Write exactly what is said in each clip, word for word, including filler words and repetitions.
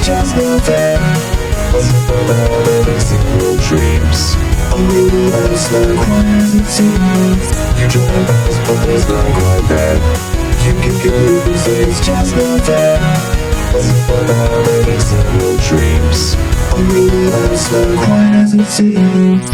just not fair. About every single dreams. Only that's not quite as it seems. You try to pass, but it's not quite there. You can get lose, it's just not fair. About every single dreams. Only that's not quite as it seems.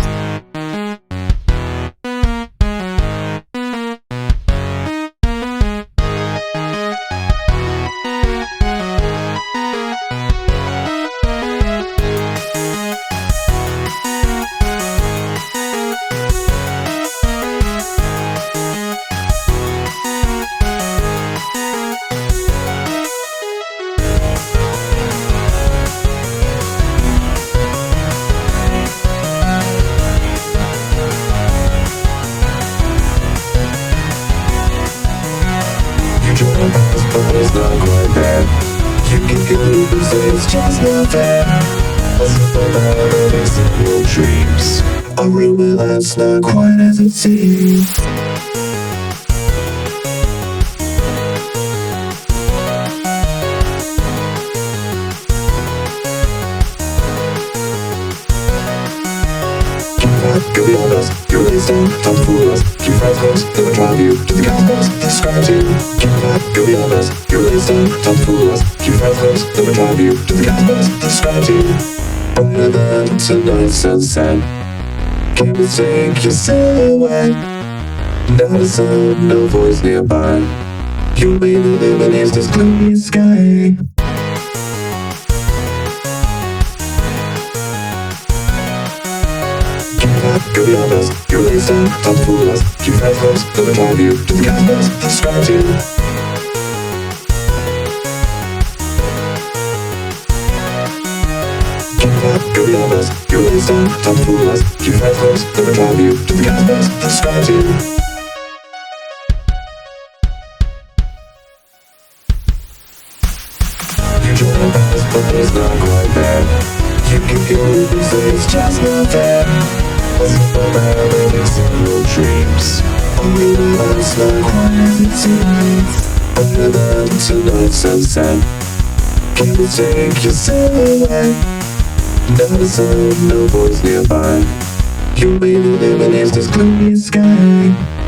But it's not quite there. You can get lose, it's just not fair. About every single dreams. A rumor that's not quite as it seems. Go beyond us, you're really stoned, time to fool us. Keep your friends close, they will drive you to the cosmos. Describe to you, keep your back, go beyond us. You're really stoned, time to fool us. Keep your friends close, they will drive you to the cosmos. Describe to you, brighter than tonight's sunset. Can't mistake your silhouette. Not a sound, no voice nearby. You'll be the illuminates this gloomy sky. Go beyond us, you're really stoned, time to fool us. Keep your friends close, they will drive you to the cosmos. Describe to you. Go beyond us, you're really stoned, time to fool us. Keep your friends close, they will drive you to the cosmos. Describe to you. You try to pass, but it's not quite there. You can get lose, it's just not fair. About every single dreams. Only that's not quite as it seems. Brighter than tonight's sunset. Can't mistake your silhouette. Not a sound, no voice nearby. You'll be the illuminates this gloomy sky.